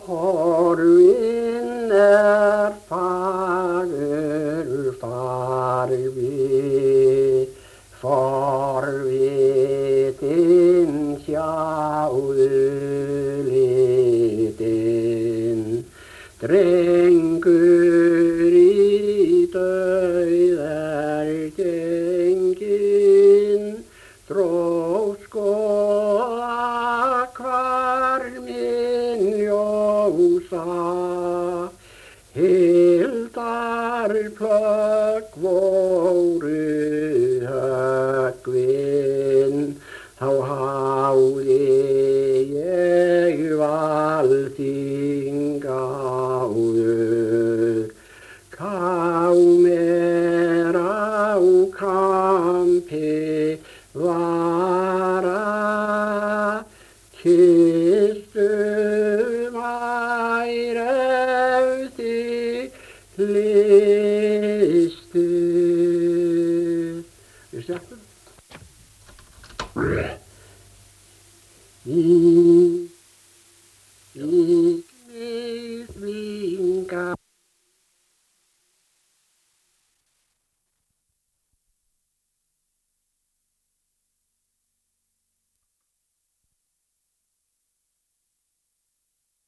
Horfin fagur farfi, forvitin sjálitin, drengur í dauðar genginn, dró skoða hvarminn ljósa, hildarplögg voru höggvin, þá háði ég valþing áður, kámer á kampi vara, kistum ær eftir listu. Við sjáum. Í